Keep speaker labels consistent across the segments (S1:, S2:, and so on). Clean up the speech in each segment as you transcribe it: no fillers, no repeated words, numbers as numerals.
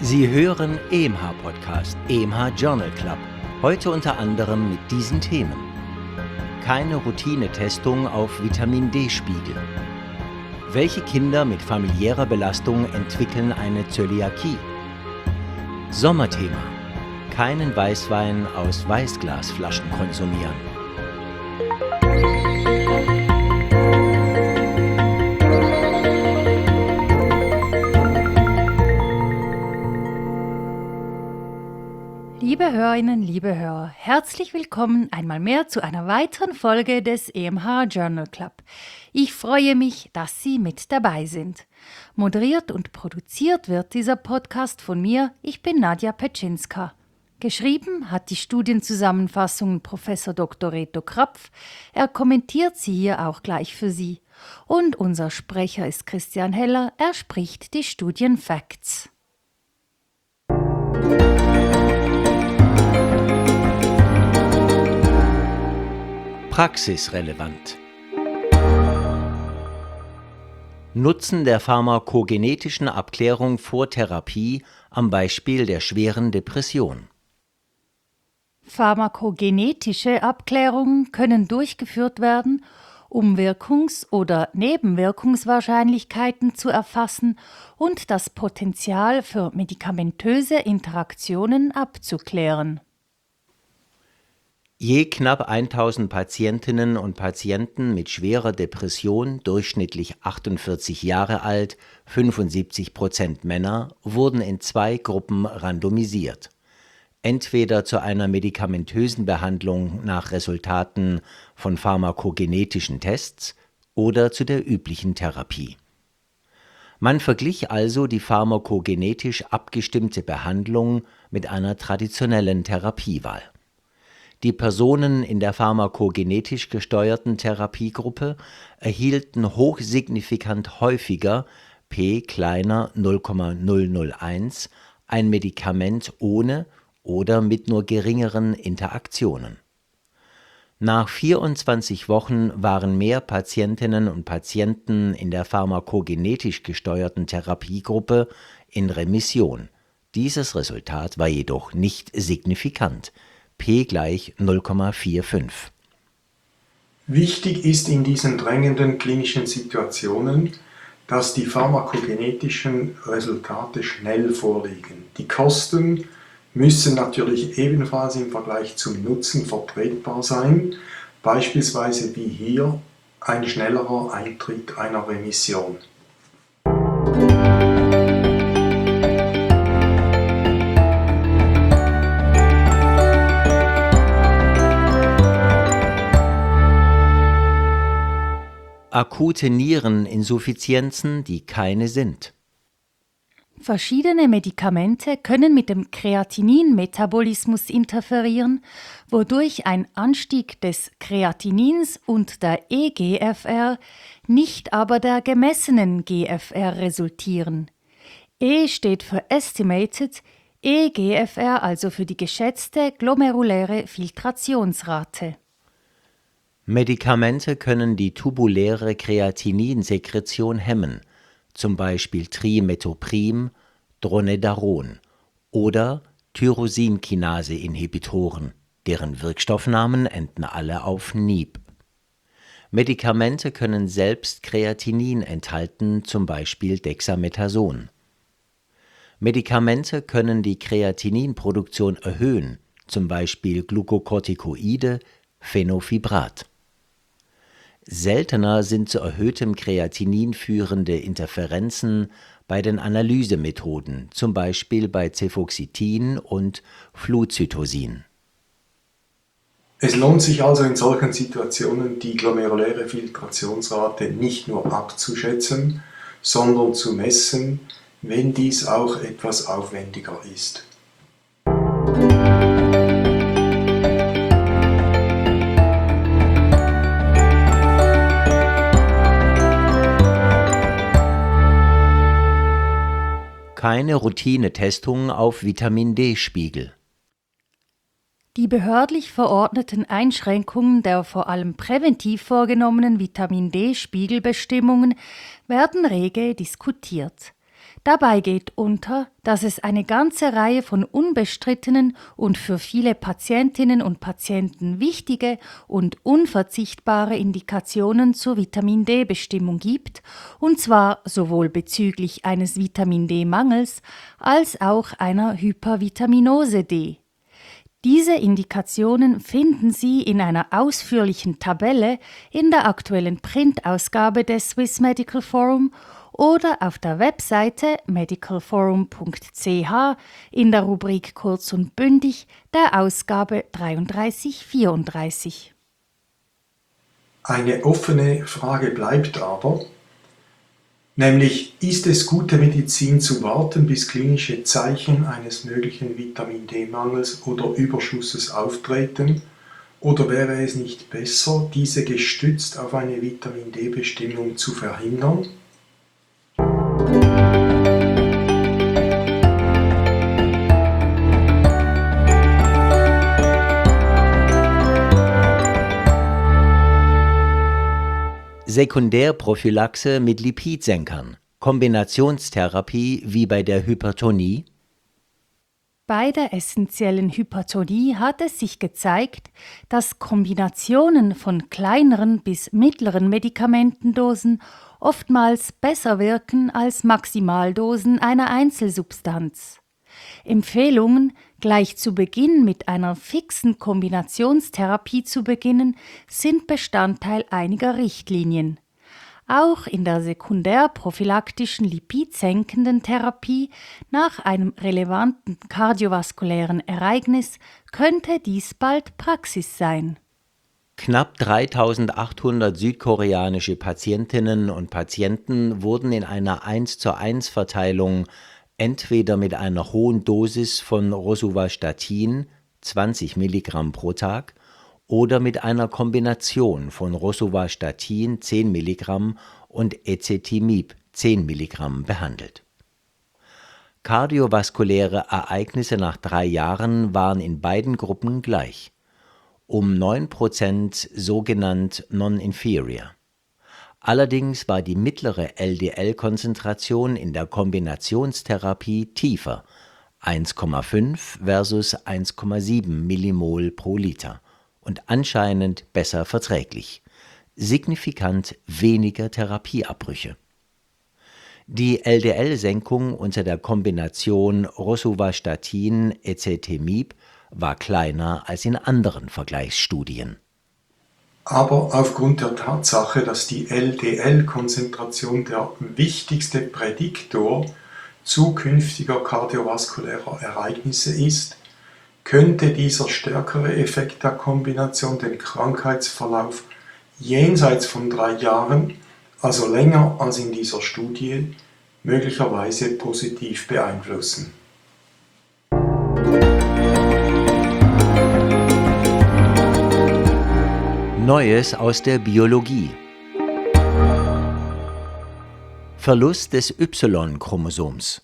S1: Sie hören EMH-Podcast, EMH Journal Club. Heute unter anderem mit diesen Themen. Keine Routinetestung auf Vitamin-D-Spiegel. Welche Kinder mit familiärer Belastung entwickeln eine Zöliakie? Sommerthema. Keinen Weißwein aus Weißglasflaschen konsumieren.
S2: Liebe Hörerinnen, liebe Hörer, herzlich willkommen einmal mehr zu einer weiteren Folge des EMH Journal Club. Ich freue mich, dass Sie mit dabei sind. Moderiert und produziert wird dieser Podcast von mir. Ich bin Nadja Petschinska. Geschrieben hat die Studienzusammenfassung Prof. Dr. Reto Krapf. Er kommentiert sie hier auch gleich für Sie. Und unser Sprecher ist Christian Heller. Er spricht die Studienfacts.
S1: Praxisrelevant. Nutzen der pharmakogenetischen Abklärung vor Therapie am Beispiel der schweren Depression.
S2: Pharmakogenetische Abklärungen können durchgeführt werden, um Wirkungs- oder Nebenwirkungswahrscheinlichkeiten zu erfassen und das Potenzial für medikamentöse Interaktionen abzuklären.
S1: Je knapp 1000 Patientinnen und Patienten mit schwerer Depression, durchschnittlich 48 Jahre alt, 75% Männer, wurden in 2 Gruppen randomisiert. Entweder zu einer medikamentösen Behandlung nach Resultaten von pharmakogenetischen Tests oder zu der üblichen Therapie. Man verglich also die pharmakogenetisch abgestimmte Behandlung mit einer traditionellen Therapiewahl. Die Personen in der pharmakogenetisch gesteuerten Therapiegruppe erhielten hochsignifikant häufiger, p kleiner 0,001, ein Medikament ohne oder mit nur geringeren Interaktionen. Nach 24 Wochen waren mehr Patientinnen und Patienten in der pharmakogenetisch gesteuerten Therapiegruppe in Remission. Dieses Resultat war jedoch nicht signifikant. P gleich 0,45.
S3: Wichtig ist in diesen drängenden klinischen Situationen, dass die pharmakogenetischen Resultate schnell vorliegen. Die Kosten müssen natürlich ebenfalls im Vergleich zum Nutzen vertretbar sein, beispielsweise wie hier ein schnellerer Eintritt einer Remission.
S1: Akute Niereninsuffizienzen, die keine sind.
S2: Verschiedene Medikamente können mit dem Kreatinin-Metabolismus interferieren, wodurch ein Anstieg des Kreatinins und der eGFR, nicht aber der gemessenen GFR resultieren. E steht für Estimated, eGFR also für die geschätzte glomeruläre Filtrationsrate.
S1: Medikamente können die tubuläre Kreatininsekretion hemmen, zum Beispiel Trimetoprim, Dronedaron oder Tyrosinkinase-Inhibitoren, deren Wirkstoffnamen enden alle auf NIB. Medikamente können selbst Kreatinin enthalten, zum Beispiel Dexamethason. Medikamente können die Kreatininproduktion erhöhen, zum Beispiel Glukokortikoide, Fenofibrat. Seltener sind zu erhöhtem Kreatinin führende Interferenzen bei den Analysemethoden, zum Beispiel bei Cefoxitin und Flucytosin.
S3: Es lohnt sich also in solchen Situationen die glomeruläre Filtrationsrate nicht nur abzuschätzen, sondern zu messen, wenn dies auch etwas aufwendiger ist.
S1: Keine Routinetestung auf Vitamin-D-Spiegel.
S2: Die behördlich verordneten Einschränkungen der vor allem präventiv vorgenommenen Vitamin-D-Spiegelbestimmungen werden rege diskutiert. Dabei geht unter, dass es eine ganze Reihe von unbestrittenen und für viele Patientinnen und Patienten wichtige und unverzichtbare Indikationen zur Vitamin D-Bestimmung gibt, und zwar sowohl bezüglich eines Vitamin D-Mangels als auch einer Hypervitaminose D. Diese Indikationen finden Sie in einer ausführlichen Tabelle in der aktuellen Printausgabe des Swiss Medical Forum oder auf der Webseite medicalforum.ch in der Rubrik Kurz und bündig der Ausgabe 33/34.
S3: Eine offene Frage bleibt aber, nämlich ist es gute Medizin zu warten, bis klinische Zeichen eines möglichen Vitamin D-Mangels oder Überschusses auftreten, oder wäre es nicht besser, diese gestützt auf eine Vitamin D-Bestimmung zu verhindern?
S1: Sekundärprophylaxe mit Lipidsenkern, Kombinationstherapie wie bei der Hypertonie.
S2: Bei der essentiellen Hypertonie hat es sich gezeigt, dass Kombinationen von kleineren bis mittleren Medikamentendosen oftmals besser wirken als Maximaldosen einer Einzelsubstanz. Empfehlungen, gleich zu Beginn mit einer fixen Kombinationstherapie zu beginnen, sind Bestandteil einiger Richtlinien. Auch in der sekundärprophylaktischen lipidsenkenden Therapie nach einem relevanten kardiovaskulären Ereignis könnte dies bald Praxis sein.
S1: Knapp 3.800 südkoreanische Patientinnen und Patienten wurden in einer 1:1 Verteilung entweder mit einer hohen Dosis von Rosuvastatin, 20 Milligramm pro Tag, oder mit einer Kombination von Rosuvastatin 10 Milligramm und Ezetimibe 10 Milligramm behandelt. Kardiovaskuläre Ereignisse nach 3 Jahren waren in beiden Gruppen gleich, um 9% sogenannt non-inferior. Allerdings war die mittlere LDL-Konzentration in der Kombinationstherapie tiefer, 1,5 versus 1,7 Millimol pro Liter, und anscheinend besser verträglich, signifikant weniger Therapieabbrüche. Die LDL-Senkung unter der Kombination Rosuvastatin-Ezetimibe war kleiner als in anderen Vergleichsstudien.
S3: Aber aufgrund der Tatsache, dass die LDL-Konzentration der wichtigste Prädiktor zukünftiger kardiovaskulärer Ereignisse ist, könnte dieser stärkere Effekt der Kombination den Krankheitsverlauf jenseits von 3 Jahren, also länger als in dieser Studie, möglicherweise positiv beeinflussen.
S1: Neues aus der Biologie. Verlust des Y-Chromosoms.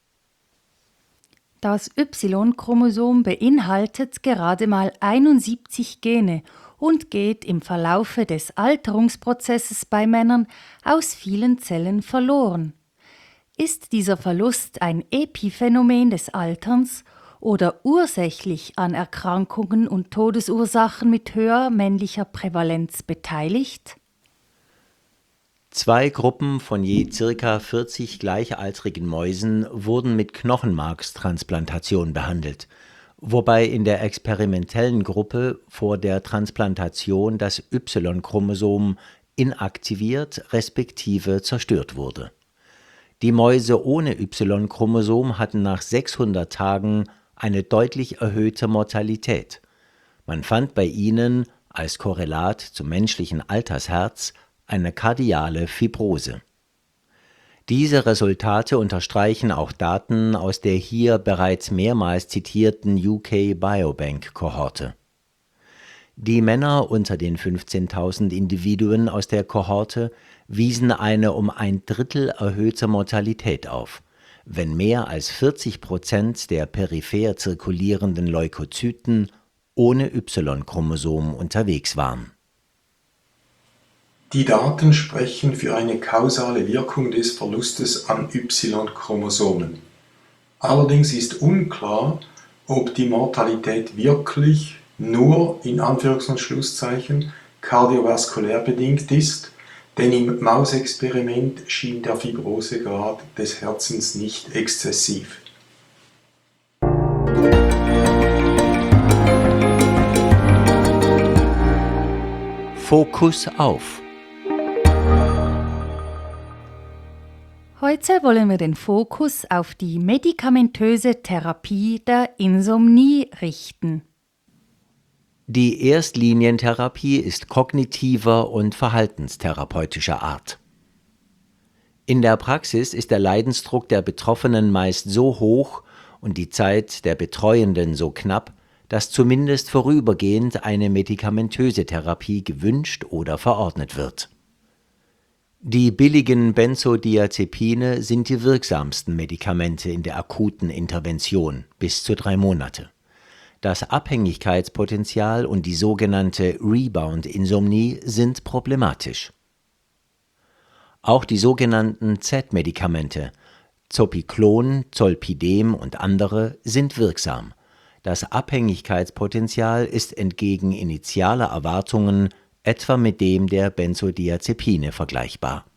S2: Das Y-Chromosom beinhaltet gerade mal 71 Gene und geht im Verlaufe des Alterungsprozesses bei Männern aus vielen Zellen verloren. Ist dieser Verlust ein Epiphänomen des Alterns oder ursächlich an Erkrankungen und Todesursachen mit höherer männlicher Prävalenz beteiligt?
S1: 2 Gruppen von je ca. 40 gleichaltrigen Mäusen wurden mit Knochenmarkstransplantation behandelt, wobei in der experimentellen Gruppe vor der Transplantation das Y-Chromosom inaktiviert respektive zerstört wurde. Die Mäuse ohne Y-Chromosom hatten nach 600 Tagen eine deutlich erhöhte Mortalität. Man fand bei ihnen als Korrelat zum menschlichen Altersherz eine kardiale Fibrose. Diese Resultate unterstreichen auch Daten aus der hier bereits mehrmals zitierten UK Biobank-Kohorte. Die Männer unter den 15.000 Individuen aus der Kohorte wiesen eine um 1/3 erhöhte Mortalität auf, wenn mehr als 40% der peripher zirkulierenden Leukozyten ohne Y-Chromosom unterwegs waren.
S3: Die Daten sprechen für eine kausale Wirkung des Verlustes an Y-Chromosomen. Allerdings ist unklar, ob die Mortalität wirklich nur in Anführungs- und Schlusszeichen kardiovaskulär bedingt ist, denn im Mausexperiment schien der Fibrosegrad des Herzens nicht exzessiv.
S1: Fokus auf.
S2: Heute wollen wir den Fokus auf die medikamentöse Therapie der Insomnie richten.
S1: Die Erstlinientherapie ist kognitiver und verhaltenstherapeutischer Art. In der Praxis ist der Leidensdruck der Betroffenen meist so hoch und die Zeit der Betreuenden so knapp, dass zumindest vorübergehend eine medikamentöse Therapie gewünscht oder verordnet wird. Die billigen Benzodiazepine sind die wirksamsten Medikamente in der akuten Intervention bis zu 3 Monate. Das Abhängigkeitspotenzial und die sogenannte Rebound-Insomnie sind problematisch. Auch die sogenannten Z-Medikamente, Zopiclon, Zolpidem und andere, sind wirksam. Das Abhängigkeitspotenzial ist entgegen initialer Erwartungen etwa mit dem der Benzodiazepine vergleichbar.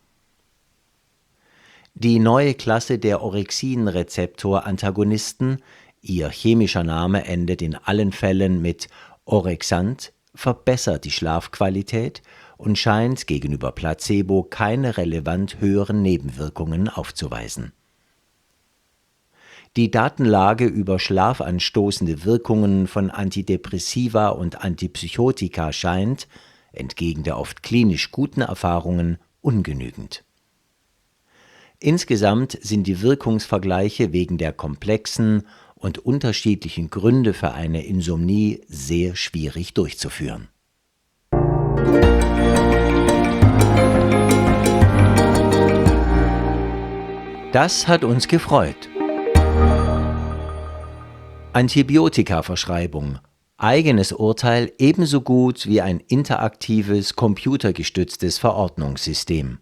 S1: Die neue Klasse der Orexin-Rezeptor-Antagonisten, ihr chemischer Name endet in allen Fällen mit Orexant, verbessert die Schlafqualität und scheint gegenüber Placebo keine relevant höheren Nebenwirkungen aufzuweisen. Die Datenlage über schlafanstoßende Wirkungen von Antidepressiva und Antipsychotika scheint, entgegen der oft klinisch guten Erfahrungen, ungenügend. Insgesamt sind die Wirkungsvergleiche wegen der komplexen und unterschiedlichen Gründe für eine Insomnie sehr schwierig durchzuführen. Das hat uns gefreut. Antibiotikaverschreibung. Eigenes Urteil ebenso gut wie ein interaktives, computergestütztes Verordnungssystem.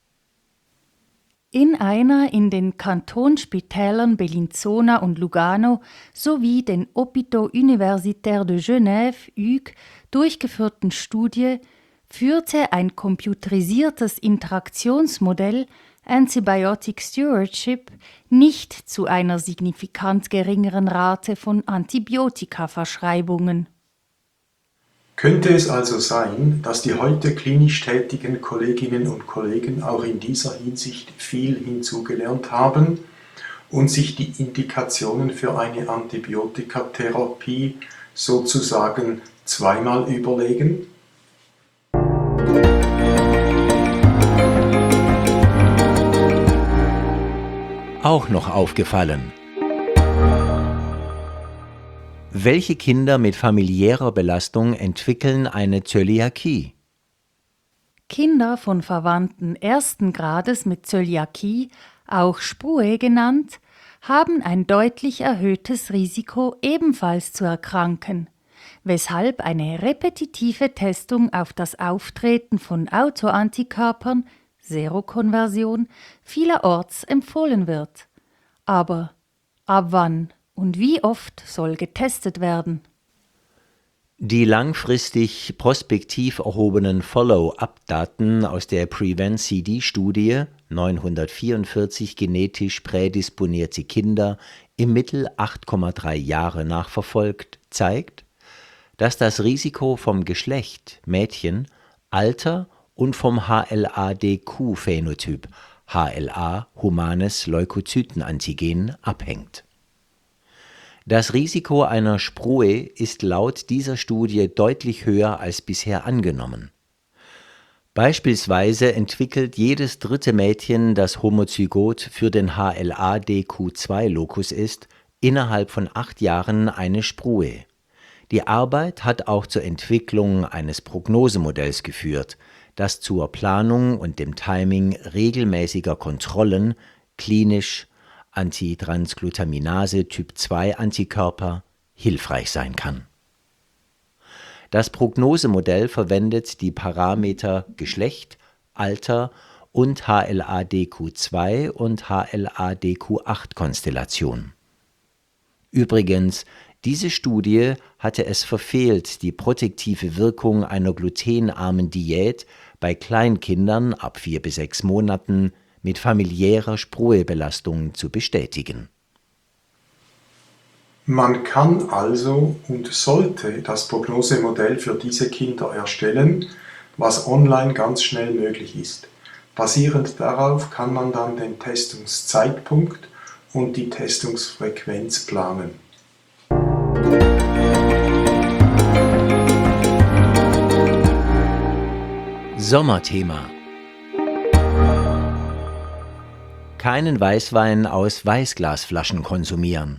S2: In einer in den Kantonsspitälern Bellinzona und Lugano sowie den Hôpitaux Universitaires de Genève (HUG) durchgeführten Studie führte ein computerisiertes Interaktionsmodell Antibiotic Stewardship nicht zu einer signifikant geringeren Rate von Antibiotikaverschreibungen.
S3: Könnte es also sein, dass die heute klinisch tätigen Kolleginnen und Kollegen auch in dieser Hinsicht viel hinzugelernt haben und sich die Indikationen für eine Antibiotikatherapie sozusagen zweimal überlegen?
S1: Auch noch aufgefallen. Welche Kinder mit familiärer Belastung entwickeln eine Zöliakie?
S2: Kinder von Verwandten ersten Grades mit Zöliakie, auch Sprue genannt, haben ein deutlich erhöhtes Risiko, ebenfalls zu erkranken, weshalb eine repetitive Testung auf das Auftreten von Autoantikörpern, Serokonversion, vielerorts empfohlen wird. Aber ab wann und wie oft soll getestet werden?
S1: Die langfristig prospektiv erhobenen Follow-up-Daten aus der PREVENT-CD-Studie, 944 genetisch prädisponierte Kinder im Mittel 8,3 Jahre nachverfolgt, zeigt, dass das Risiko vom Geschlecht Mädchen, Alter und vom HLA-DQ-Phänotyp, HLA humanes Leukozytenantigen, abhängt. Das Risiko einer Sprue ist laut dieser Studie deutlich höher als bisher angenommen. Beispielsweise entwickelt jedes dritte Mädchen, das homozygot für den HLA-DQ2-Lokus ist, innerhalb von 8 Jahren eine Sprue. Die Arbeit hat auch zur Entwicklung eines Prognosemodells geführt, das zur Planung und dem Timing regelmäßiger Kontrollen klinisch Antitransglutaminase Typ 2 Antikörper hilfreich sein kann. Das Prognosemodell verwendet die Parameter Geschlecht, Alter und HLA-DQ2 und HLA-DQ8-Konstellation. Übrigens, diese Studie hatte es verfehlt, die protektive Wirkung einer glutenarmen Diät bei Kleinkindern ab 4 bis 6 Monaten mit familiärer Spröebelastung zu bestätigen.
S3: Man kann also und sollte das Prognosemodell für diese Kinder erstellen, was online ganz schnell möglich ist. Basierend darauf kann man dann den Testungszeitpunkt und die Testungsfrequenz planen.
S1: Sommerthema: Keinen Weißwein aus Weißglasflaschen konsumieren.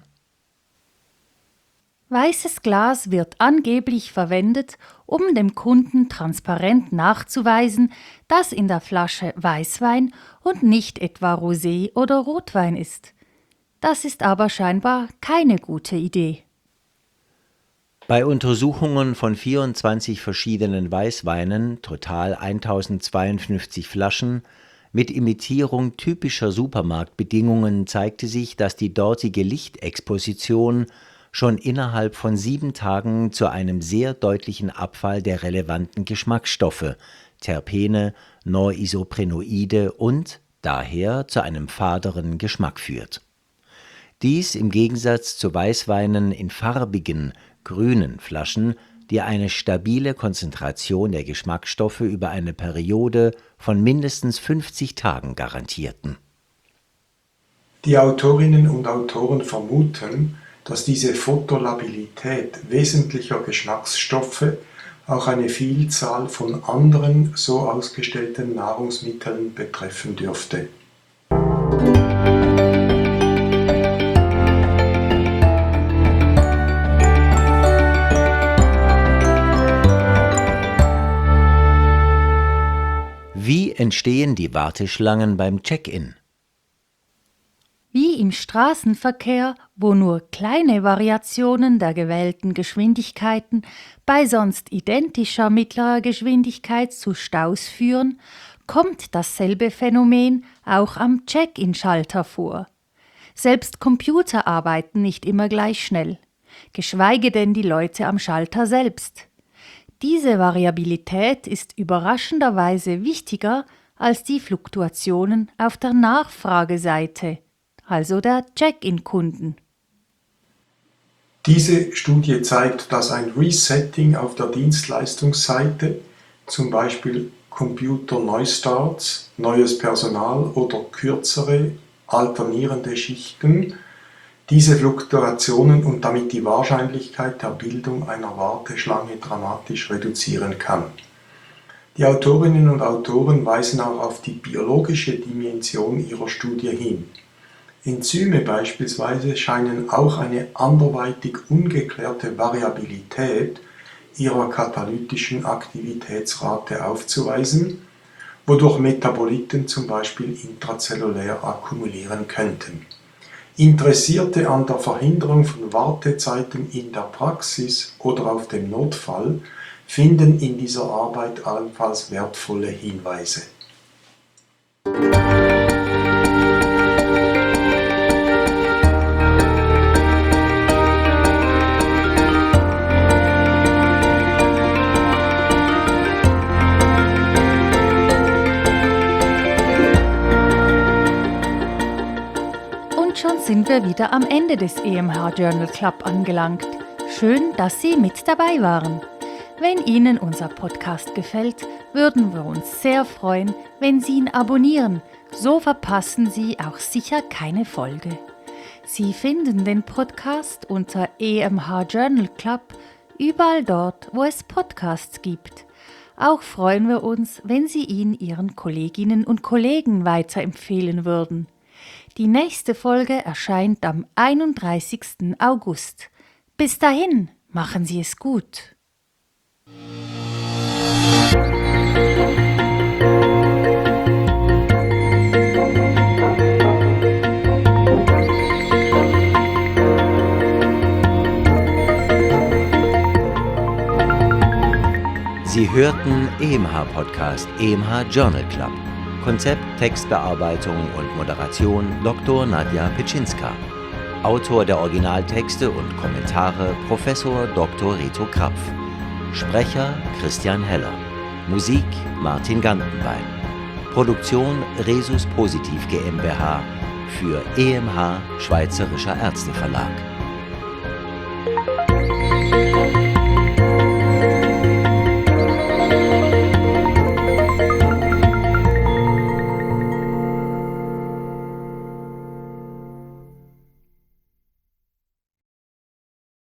S2: Weißes Glas wird angeblich verwendet, um dem Kunden transparent nachzuweisen, dass in der Flasche Weißwein und nicht etwa Rosé oder Rotwein ist. Das ist aber scheinbar keine gute Idee.
S1: Bei Untersuchungen von 24 verschiedenen Weißweinen, total 1052 Flaschen, mit Imitierung typischer Supermarktbedingungen zeigte sich, dass die dortige Lichtexposition schon innerhalb von 7 Tagen zu einem sehr deutlichen Abfall der relevanten Geschmacksstoffe, Terpene, Norisoprenoide und daher zu einem faderen Geschmack führt. Dies im Gegensatz zu Weißweinen in farbigen, grünen Flaschen, die eine stabile Konzentration der Geschmacksstoffe über eine Periode von mindestens 50 Tagen garantierten.
S3: Die Autorinnen und Autoren vermuten, dass diese Photolabilität wesentlicher Geschmacksstoffe auch eine Vielzahl von anderen so ausgestellten Nahrungsmitteln betreffen dürfte.
S1: Wie entstehen die Warteschlangen beim Check-in?
S2: Wie im Straßenverkehr, wo nur kleine Variationen der gewählten Geschwindigkeiten bei sonst identischer mittlerer Geschwindigkeit zu Staus führen, kommt dasselbe Phänomen auch am Check-in-Schalter vor. Selbst Computer arbeiten nicht immer gleich schnell, geschweige denn die Leute am Schalter selbst. Diese Variabilität ist überraschenderweise wichtiger als die Fluktuationen auf der Nachfrageseite, also der Check-in-Kunden.
S3: Diese Studie zeigt, dass ein Resetting auf der Dienstleistungsseite, zum Beispiel Computer-Neustarts, neues Personal oder kürzere, alternierende Schichten, diese Fluktuationen und damit die Wahrscheinlichkeit der Bildung einer Warteschlange dramatisch reduzieren kann. Die Autorinnen und Autoren weisen auch auf die biologische Dimension ihrer Studie hin. Enzyme beispielsweise scheinen auch eine anderweitig ungeklärte Variabilität ihrer katalytischen Aktivitätsrate aufzuweisen, wodurch Metaboliten zum Beispiel intrazellulär akkumulieren könnten. Interessierte an der Verhinderung von Wartezeiten in der Praxis oder auf dem Notfall finden in dieser Arbeit allenfalls wertvolle Hinweise.
S2: Sind wir wieder am Ende des EMH Journal Club angelangt. Schön, dass Sie mit dabei waren. Wenn Ihnen unser Podcast gefällt, würden wir uns sehr freuen, wenn Sie ihn abonnieren. So verpassen Sie auch sicher keine Folge. Sie finden den Podcast unter EMH Journal Club überall dort, wo es Podcasts gibt. Auch freuen wir uns, wenn Sie ihn Ihren Kolleginnen und Kollegen weiterempfehlen würden. Die nächste Folge erscheint am 31. August. Bis dahin, machen Sie es gut.
S1: Sie hörten EMH-Podcast, EMH Journal Club. Konzept, Textbearbeitung und Moderation Dr. Nadja Pitschinska. Autor der Originaltexte und Kommentare Professor Dr. Reto Krapf. Sprecher Christian Heller. Musik Martin Gantenbein. Produktion Resus Positiv GmbH für EMH Schweizerischer Ärzteverlag.